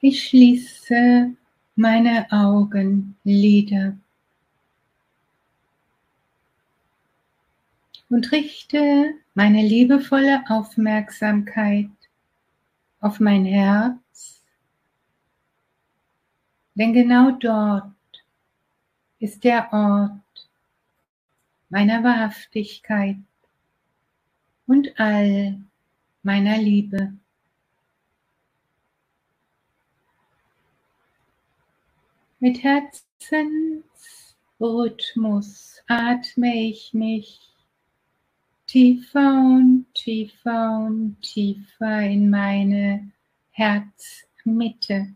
Ich schließe meine Augenlider und richte meine liebevolle Aufmerksamkeit auf mein Herz, denn genau dort ist der Ort meiner Wahrhaftigkeit und all meiner Liebe. Mit Herzensrhythmus atme ich mich tiefer und tiefer und tiefer in meine Herzmitte.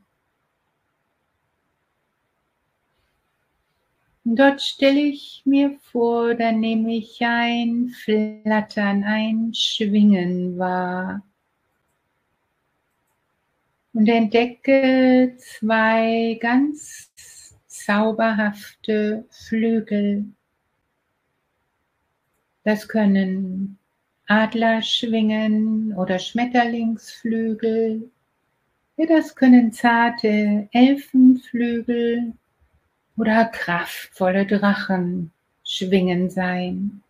Und dort stelle ich mir vor, da nehme ich ein Flattern, ein Schwingen wahr und entdecke zwei ganz zauberhafte Flügel. Das können Adlerschwingen oder Schmetterlingsflügel, ja, das können zarte Elfenflügel oder kraftvolle Drachenschwingen sein.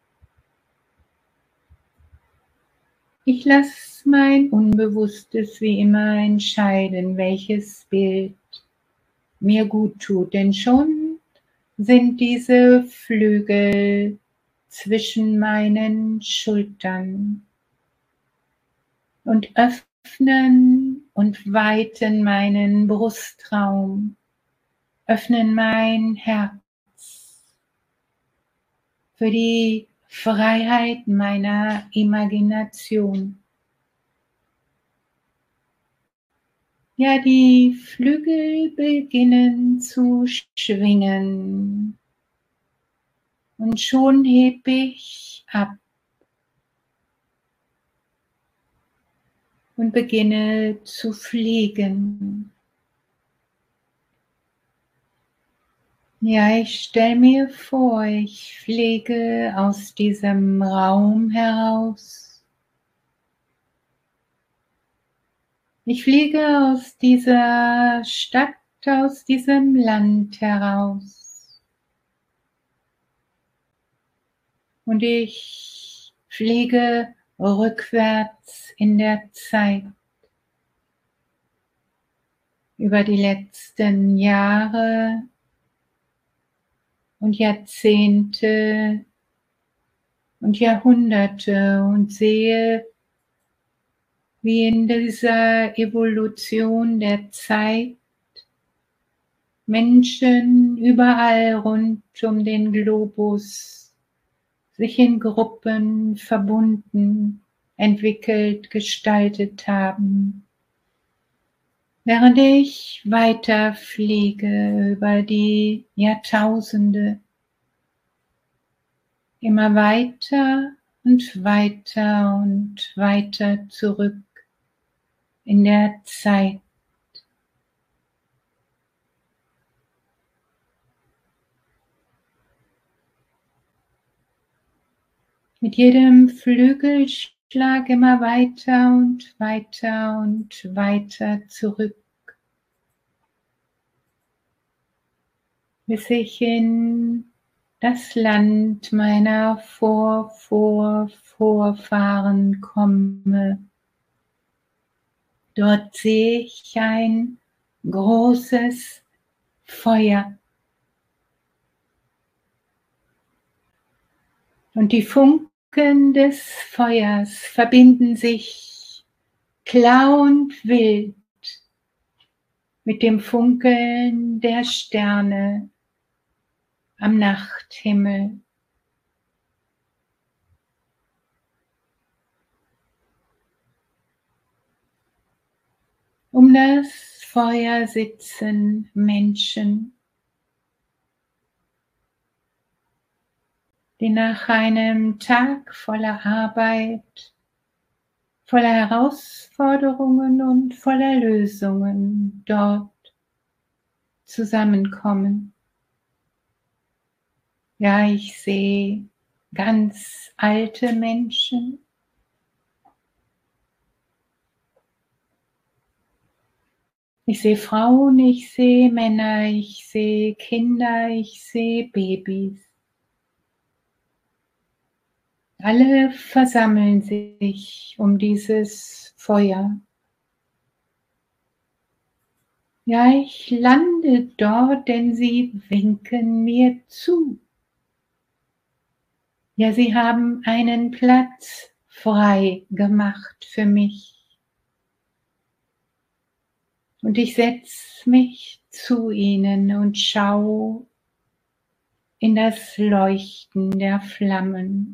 Ich lasse mein Unbewusstes wie immer entscheiden, welches Bild mir gut tut, denn schon sind diese Flügel zwischen meinen Schultern und öffnen und weiten meinen Brustraum, öffnen mein Herz für die Freiheit meiner Imagination. Ja, die Flügel beginnen zu schwingen und schon heb ich ab und beginne zu fliegen. Ja, ich stelle mir vor, ich fliege aus diesem Raum heraus. Ich fliege aus dieser Stadt, aus diesem Land heraus. Und ich fliege rückwärts in der Zeit über die letzten Jahre und Jahrzehnte und Jahrhunderte und sehe, wie in dieser Evolution der Zeit Menschen überall rund um den Globus sich in Gruppen verbunden, entwickelt, gestaltet haben. Während ich weiterfliege über die Jahrtausende, immer weiter und weiter und weiter zurück in der Zeit. Mit jedem Flügelschlag immer weiter und weiter und weiter zurück, bis ich in das Land meiner Vorfahren komme. Dort sehe ich ein großes Feuer. Und die Funken des Feuers verbinden sich klar und wild mit dem Funkeln der Sterne am Nachthimmel. Um das Feuer sitzen Menschen, die nach einem Tag voller Arbeit, voller Herausforderungen und voller Lösungen dort zusammenkommen. Ja, ich sehe ganz alte Menschen, Ich sehe Frauen, ich sehe Männer, ich sehe Kinder, ich sehe Babys. Alle versammeln sich um dieses Feuer. Ja, ich lande dort, denn sie winken mir zu. Ja, sie haben einen Platz frei gemacht für mich. Und ich setze mich zu ihnen und schaue in das Leuchten der Flammen.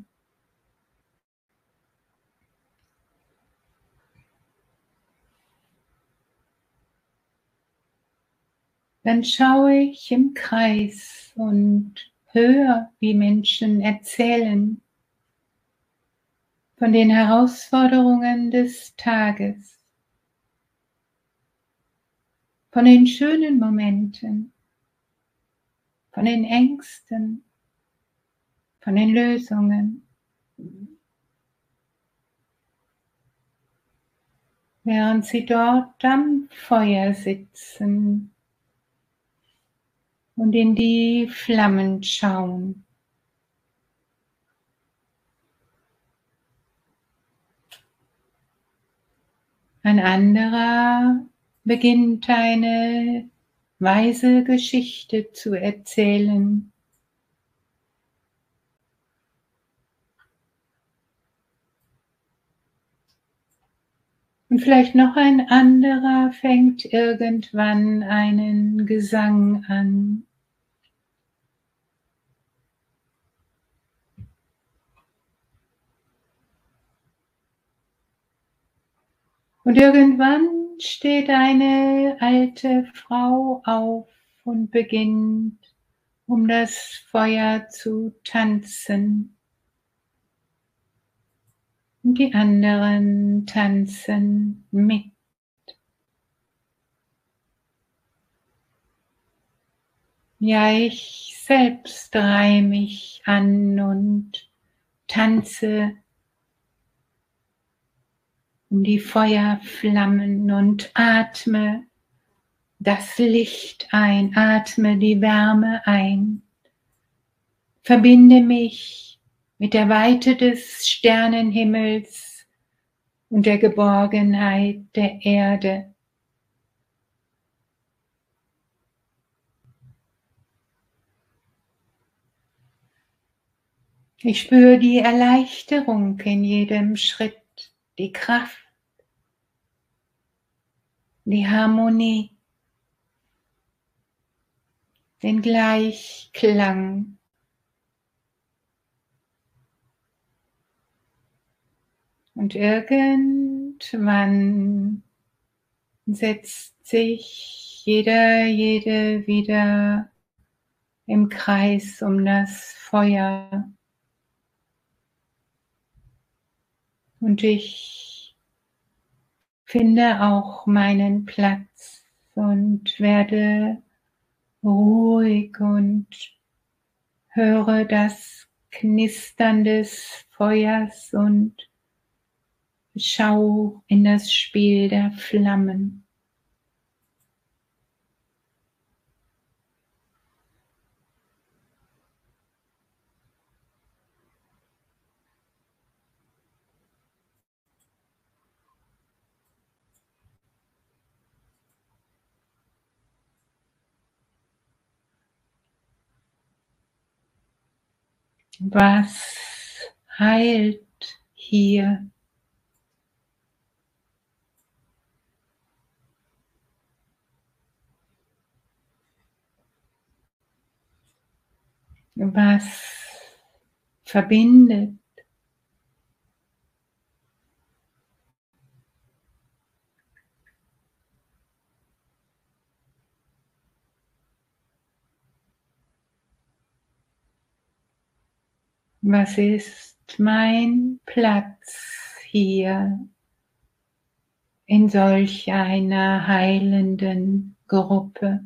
Dann schaue ich im Kreis und höre, wie Menschen erzählen von den Herausforderungen des Tages, von den schönen Momenten, von den Ängsten, von den Lösungen. Während sie dort am Feuer sitzen und in die Flammen schauen. Ein anderer beginnt eine weise Geschichte zu erzählen. Und vielleicht noch ein anderer fängt irgendwann einen Gesang an. Und irgendwann steht eine alte Frau auf und beginnt um das Feuer zu tanzen. Und die anderen tanzen mit. Ja, ich selbst reihe mich an und tanze um die Feuerflammen und atme das Licht ein, atme die Wärme ein, verbinde mich mit der Weite des Sternenhimmels und der Geborgenheit der Erde. Ich spüre die Erleichterung in jedem Schritt, die Kraft, die Harmonie, den Gleichklang. Und irgendwann setzt sich jede wieder im Kreis um das Feuer. Und ich finde auch meinen Platz und werde ruhig und höre das Knistern des Feuers und schau in das Spiel der Flammen. Was heilt hier? Was verbindet? Was ist mein Platz hier in solch einer heilenden Gruppe?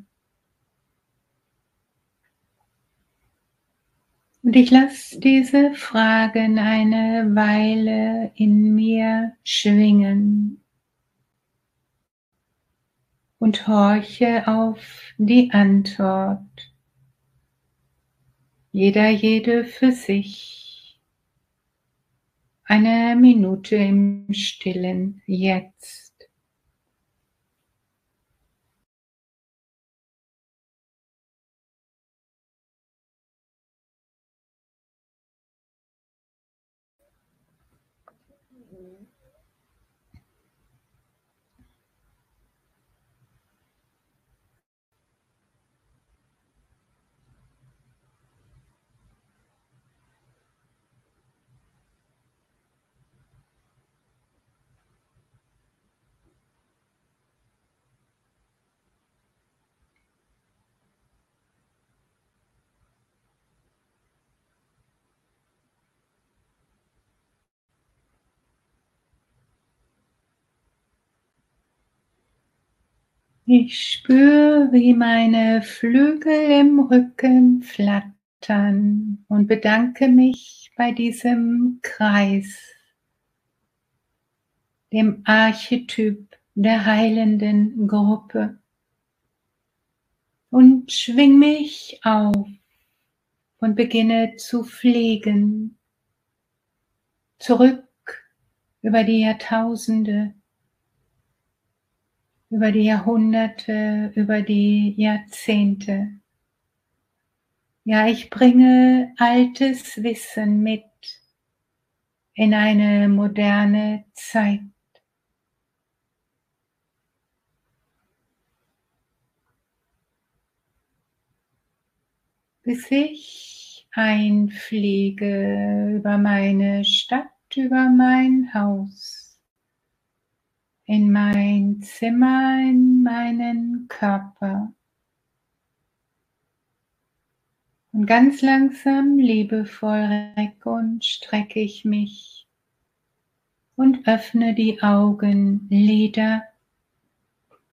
Und ich lasse diese Fragen eine Weile in mir schwingen. und horche auf die Antwort. Jede für sich. Eine Minute im Stillen jetzt. Ich spüre, wie meine Flügel im Rücken flattern und bedanke mich bei diesem Kreis, dem Archetyp der heilenden Gruppe, und schwing mich auf und beginne zu fliegen, zurück über die Jahrtausende, über die Jahrhunderte, über die Jahrzehnte. Ja, ich bringe altes Wissen mit in eine moderne Zeit. Bis ich einfliege über meine Stadt, über mein Haus, in mein Zimmer, in meinen Körper. Und ganz langsam, liebevoll recke und strecke ich mich und öffne die Augenlider